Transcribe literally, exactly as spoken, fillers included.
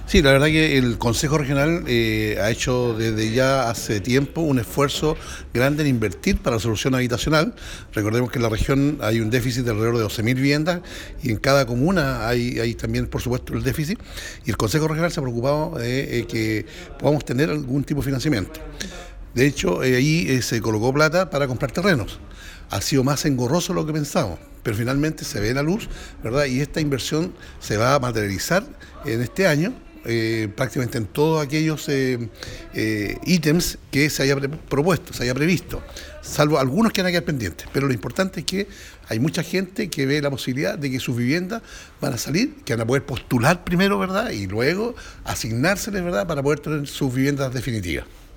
Sí, la verdad que el Consejo Regional eh, ha hecho desde ya hace tiempo un esfuerzo grande en invertir para la solución habitacional. Recordemos que en la región hay un déficit de alrededor de doce mil viviendas y en cada comuna hay, hay también, por supuesto, el déficit. Y el Consejo Regional se ha preocupado de eh, que podamos tener algún tipo de financiamiento. De hecho, eh, ahí eh, se colocó plata para comprar terrenos. Ha sido más engorroso de lo que pensábamos, pero finalmente se ve la luz, ¿verdad? Y esta inversión se va a materializar en este año, eh, prácticamente en todos aquellos eh, eh, ítems que se haya pre- propuesto, se haya previsto, salvo algunos que van a quedar pendientes. Pero lo importante es que hay mucha gente que ve la posibilidad de que sus viviendas van a salir, que van a poder postular primero, ¿verdad? Y luego asignárseles, ¿verdad? Para poder tener sus viviendas definitivas.